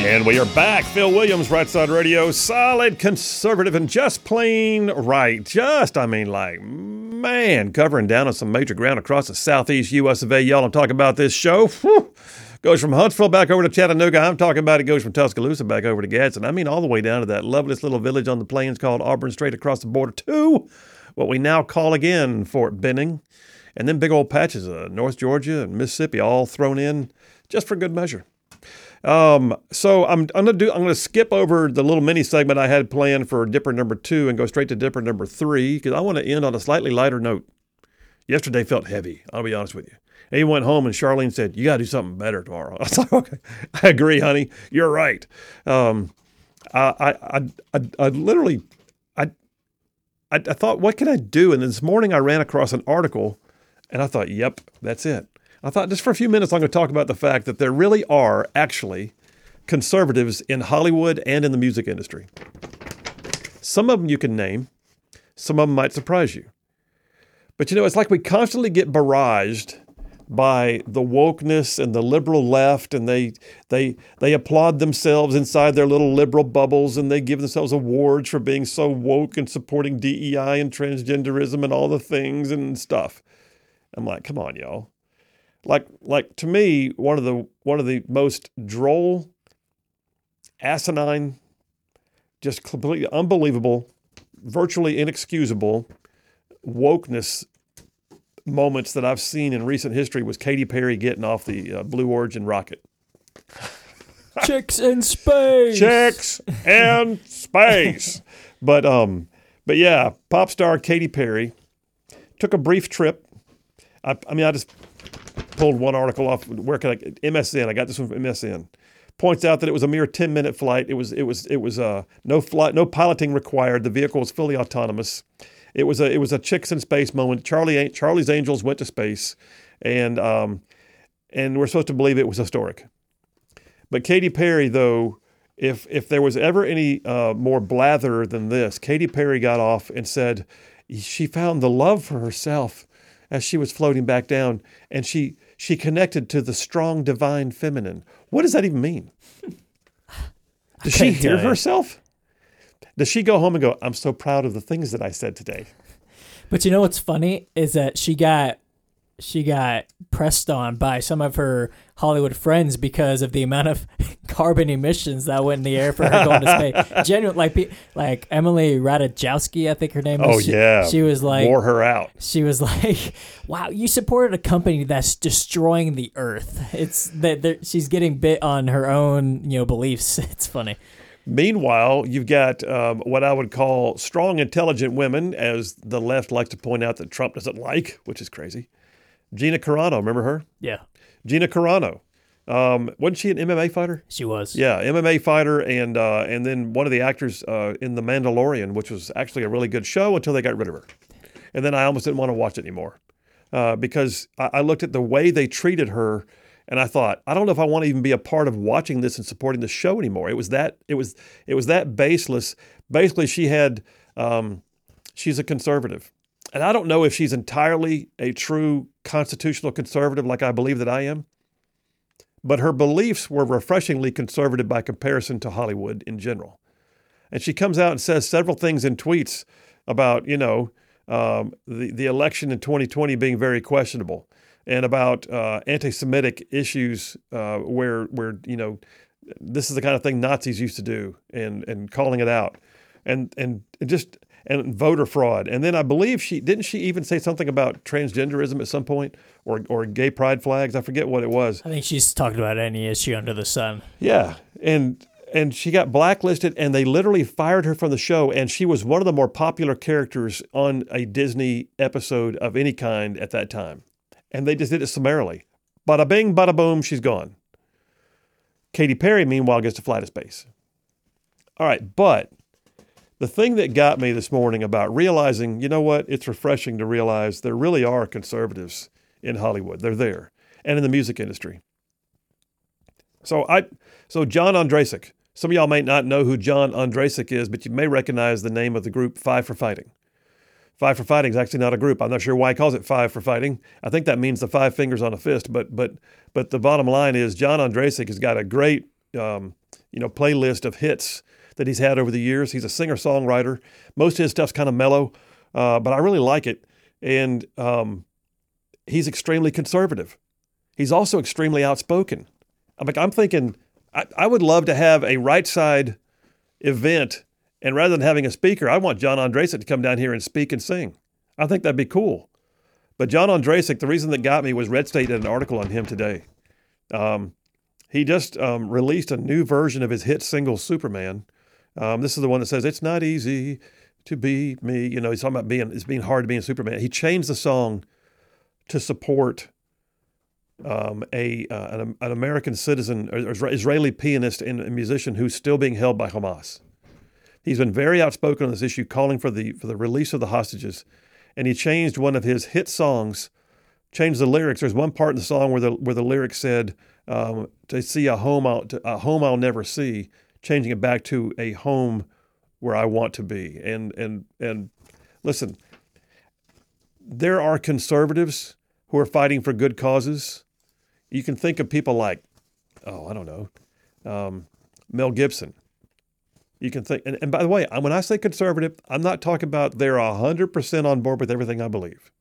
And we are back. Phil Williams, Right Side Radio. Solid, conservative, and just plain right. Covering down on some major ground across the southeast U.S. of A. Y'all, I'm talking about this show. Whew. Goes from Huntsville back over to Chattanooga. I'm talking about it goes from Tuscaloosa back over to Gadsden. I mean, all the way down to that loveliest little village on the plains called Auburn, straight across the border to what we now call again Fort Benning. And then big old patches of North Georgia and Mississippi all thrown in just for good measure. So I'm gonna skip over the little mini segment I had planned for Dipper number 2 and go straight to Dipper number 3 because I want to end on a slightly lighter note. Yesterday felt heavy. I'll be honest with you. And he went home and Charlene said, "You got to do something better tomorrow." I was like, "Okay, I agree, honey. You're right." I thought, what can I do? And this morning I ran across an article, and I thought, "Yep, that's it." I thought just for a few minutes I'm going to talk about the fact that there really are actually conservatives in Hollywood and in the music industry. Some of them you can name. Some of them might surprise you. But it's like we constantly get barraged by the wokeness and the liberal left, and they applaud themselves inside their little liberal bubbles, and they give themselves awards for being so woke and supporting DEI and transgenderism and all the things and stuff. I'm like, come on, y'all. Like to me, one of the most droll, asinine, just completely unbelievable, virtually inexcusable wokeness moments that I've seen in recent history was Katy Perry getting off the Blue Origin rocket. Chicks in space. Chicks and space. But yeah, pop star Katy Perry took a brief trip. I just pulled one article off. Where can MSN. I got this one from MSN. Points out that it was a mere 10-minute flight. It was no flight, no piloting required. The vehicle was fully autonomous. It was a chicks in space moment. Charlie's Angels went to space, and we're supposed to believe it was historic. But Katy Perry, though, if there was ever any more blather than this, Katy Perry got off and said she found the love for herself as she was floating back down, and she connected to the strong divine feminine. What does that even mean? Does she hear herself? Does she go home and go, "I'm so proud of the things that I said today"? But you know what's funny is that she got pressed on by some of her Hollywood friends because of the amount of carbon emissions that went in the air for her going to space. Genuine, like Emily Ratajkowski, I think her name is. Oh, yeah. She was like, wore her out. She was like, "Wow, you supported a company that's destroying the earth." It's that she's getting bit on her own, beliefs. It's funny. Meanwhile, you've got what I would call strong, intelligent women, as the left likes to point out that Trump doesn't like, which is crazy. Gina Carano, remember her? Yeah. Gina Carano. Wasn't she an MMA fighter? She was. Yeah, MMA fighter, and then one of the actors in The Mandalorian, which was actually a really good show until they got rid of her. And then I almost didn't want to watch it anymore because I looked at the way they treated her, and I thought, I don't know if I want to even be a part of watching this and supporting the show anymore. It was that baseless. Basically, she's a conservative. And I don't know if she's entirely a true constitutional conservative like I believe that I am, but her beliefs were refreshingly conservative by comparison to Hollywood in general. And she comes out and says several things in tweets about, the election in 2020 being very questionable and about anti-Semitic issues where this is the kind of thing Nazis used to do and calling it out and voter fraud. And then I believe she even say something about transgenderism at some point or gay pride flags? I forget what it was. I think she's talked about any issue under the sun. Yeah. And she got blacklisted and they literally fired her from the show. And she was one of the more popular characters on a Disney episode of any kind at that time. And they just did it summarily. Bada bing, bada boom, she's gone. Katy Perry, meanwhile, gets to fly to space. All right, but the thing that got me this morning about realizing, it's refreshing to realize there really are conservatives in Hollywood. They're there. And in the music industry. So John Ondrasik. Some of y'all may not know who John Ondrasik is, but you may recognize the name of the group Five for Fighting. Five for Fighting is actually not a group. I'm not sure why he calls it Five for Fighting. I think that means the five fingers on a fist. But the bottom line is John Ondrasik has got a great playlist of hits that he's had over the years. He's a singer-songwriter. Most of his stuff's kind of mellow, but I really like it. And he's extremely conservative. He's also extremely outspoken. I'm thinking I would love to have a right side event, and rather than having a speaker, I want John Ondrasik to come down here and speak and sing. I think that'd be cool. But John Ondrasik, the reason that got me was Red State did an article on him today. He just released a new version of his hit single, Superman. This is the one that says, "It's not easy to be me." He's talking about it's being hard to be a Superman. He changed the song to support an American citizen, or Israeli pianist and musician who's still being held by Hamas. He's been very outspoken on this issue, calling for the release of the hostages. And he changed one of his hit songs, changed the lyrics. There's one part in the song where the lyrics said, "To see a home I'll never see," changing it back to "a home where I want to be." And listen, there are conservatives who are fighting for good causes. You can think of people like, Mel Gibson. You can think, and by the way, when I say conservative, I'm not talking about they're 100% on board with everything I believe.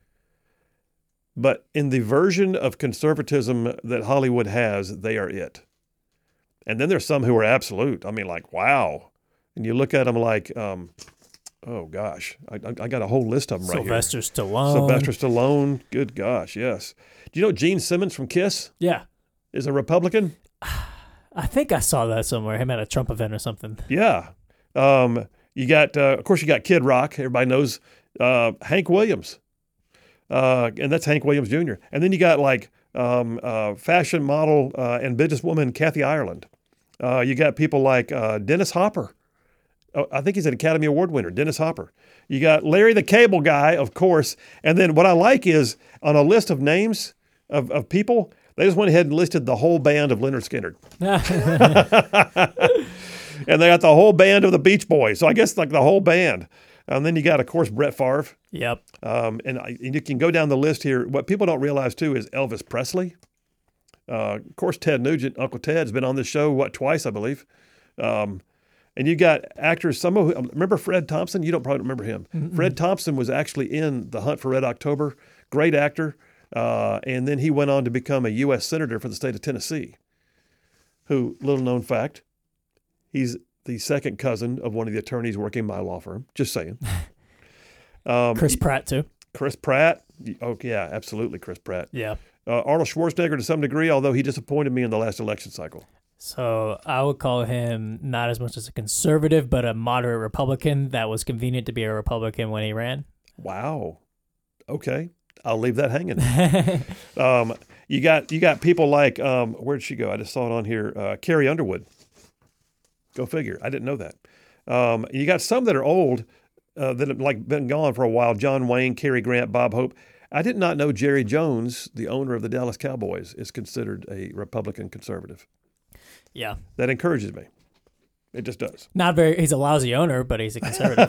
But in the version of conservatism that Hollywood has, they are it. And then there's some who are absolute. Like, wow. And you look at them like, oh gosh, I got a whole list of them right here. Sylvester Stallone. Sylvester Stallone. Good gosh, yes. Do you know Gene Simmons from Kiss? Yeah. Is a Republican? I think I saw that somewhere. Him at a Trump event or something. Yeah. You got, of course, you got Kid Rock. Everybody knows Hank Williams. And that's Hank Williams Jr. And then you got like fashion model and businesswoman Kathy Ireland. You got people like Dennis Hopper. I think he's an Academy Award winner, Dennis Hopper. You got Larry the Cable Guy, of course. And then what I like is on a list of names of people, they just went ahead and listed the whole band of Lynyrd Skynyrd. And they got the whole band of the Beach Boys. So I guess like the whole band. And then you got, of course, Brett Favre. Yep. And you can go down the list here. What people don't realize, too, is Elvis Presley. Of course, Ted Nugent, Uncle Ted, has been on this show, twice, I believe. And you got actors, remember Fred Thompson? You don't probably remember him. Mm-hmm. Fred Thompson was actually in The Hunt for Red October. Great actor. And then he went on to become a U.S. Senator for the state of Tennessee, who, little known fact, he's the second cousin of one of the attorneys working my law firm. Just saying. Chris Pratt, too. Chris Pratt. Oh, yeah, absolutely, Chris Pratt. Yeah. Arnold Schwarzenegger to some degree, although he disappointed me in the last election cycle. So I would call him not as much as a conservative, but a moderate Republican that was convenient to be a Republican when he ran. Wow. Okay. I'll leave that hanging. You got people like, where'd she go? I just saw it on here. Carrie Underwood. Go figure. I didn't know that. You got some that are old that have like been gone for a while. John Wayne, Cary Grant, Bob Hope. I did not know Jerry Jones, the owner of the Dallas Cowboys, is considered a Republican conservative. Yeah. That encourages me. It just does. He's a lousy owner, but he's a conservative.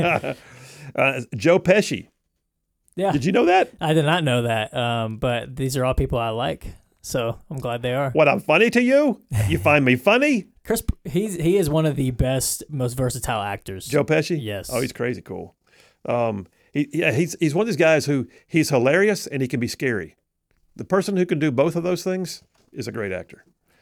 Joe Pesci. Yeah. Did you know that? I did not know that. But these are all people I like. So I'm glad they are. What, I'm funny to you? You find me funny? He is one of the best, most versatile actors. Joe Pesci? Yes. Oh, he's crazy cool. He's one of these guys who he's hilarious and he can be scary. The person who can do both of those things is a great actor.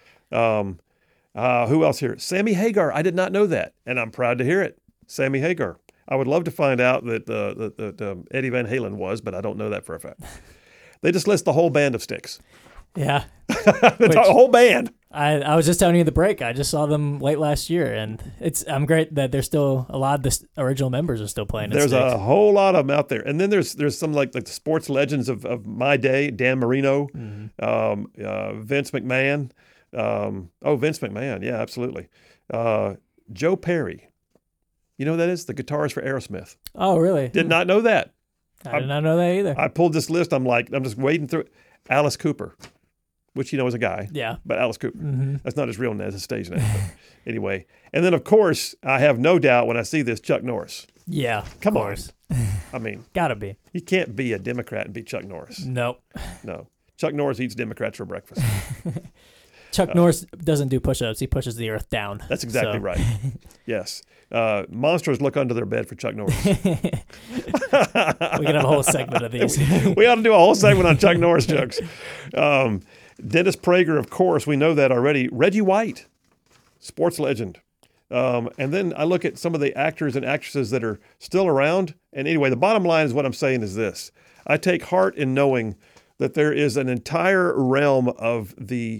Who else here? Sammy Hagar. I did not know that, and I'm proud to hear it. Sammy Hagar. I would love to find out that Eddie Van Halen was, but I don't know that for a fact. They just list the whole band of Styx. Yeah. The whole band. I was just telling you the break. I just saw them late last year, and I'm great that there's still a lot of the original members are still playing. There's a whole lot of them out there, and then there's some like the sports legends of my day: Dan Marino, Vince McMahon. Vince McMahon, yeah, absolutely. Joe Perry, you know who that is? The guitarist for Aerosmith. Oh, really? Did not know that. I did not know that either. I pulled this list. I'm just wading through it. Alice Cooper, which you know is a guy. Yeah. But Alice Cooper. Mm-hmm. That's not his real name. That's his stage name. Anyway. And then, of course, I have no doubt when I see this, Chuck Norris. Yeah. Come on. I mean. Gotta be. You can't be a Democrat and be Chuck Norris. Nope. No. Chuck Norris eats Democrats for breakfast. Chuck Norris doesn't do push-ups. He pushes the earth down. That's exactly right. Yes. Monsters look under their bed for Chuck Norris. We can have a whole segment of these. We ought to do a whole segment on Chuck Norris jokes. Dennis Prager, of course, we know that already. Reggie White, sports legend. And then I look at some of the actors and actresses that are still around. And anyway, the bottom line is what I'm saying is this. I take heart in knowing that there is an entire realm of the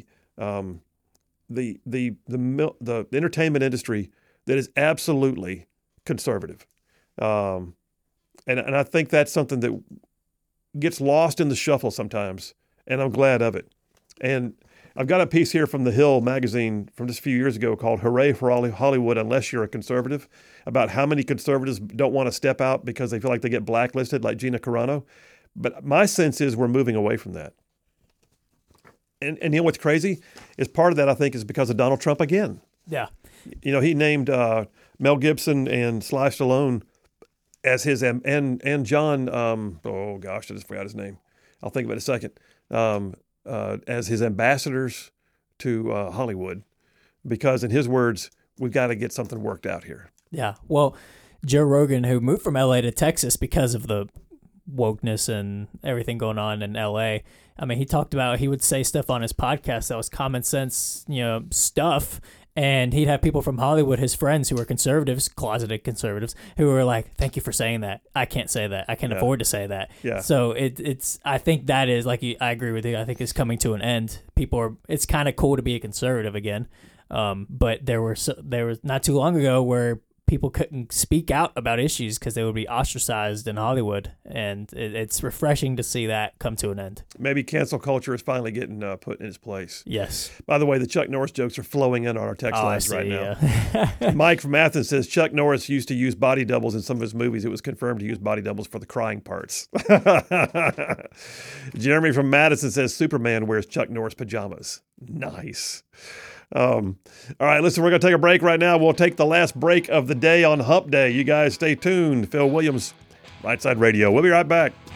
entertainment industry that is absolutely conservative. And I think that's something that gets lost in the shuffle sometimes, and I'm glad of it. And I've got a piece here from The Hill magazine from just a few years ago called Hooray for Hollywood Unless You're a Conservative, about how many conservatives don't want to step out because they feel like they get blacklisted, like Gina Carano. But my sense is we're moving away from that. And you know what's crazy? Is part of that, I think, is because of Donald Trump again. Yeah. You know, he named Mel Gibson and Sly Stallone as his, and John, oh gosh, I just forgot his name. I'll think of it in a second. As his ambassadors to Hollywood, because in his words, we've got to get something worked out here. Yeah. Well, Joe Rogan, who moved from LA to Texas because of the wokeness and everything going on in LA. I mean, he talked about, he would say stuff on his podcast that was common sense, stuff. And he'd have people from Hollywood, his friends who were conservatives, closeted conservatives, who were like, thank you for saying that. I can't say that. I can't afford to say that. Yeah. So it's, I think that is, I agree with you. I think it's coming to an end. It's kind of cool to be a conservative again. But there was not too long ago where people couldn't speak out about issues because they would be ostracized in Hollywood. And it's refreshing to see that come to an end. Maybe cancel culture is finally getting put in its place. Yes. By the way, the Chuck Norris jokes are flowing in on our text lines right now. Yeah. Mike from Athens says Chuck Norris used to use body doubles in some of his movies. It was confirmed to use body doubles for the crying parts. Jeremy from Madison says Superman wears Chuck Norris pajamas. Nice. All right, listen, we're going to take a break right now. We'll take the last break of the day on Hump Day. You guys stay tuned. Phil Williams, Right Side Radio. We'll be right back.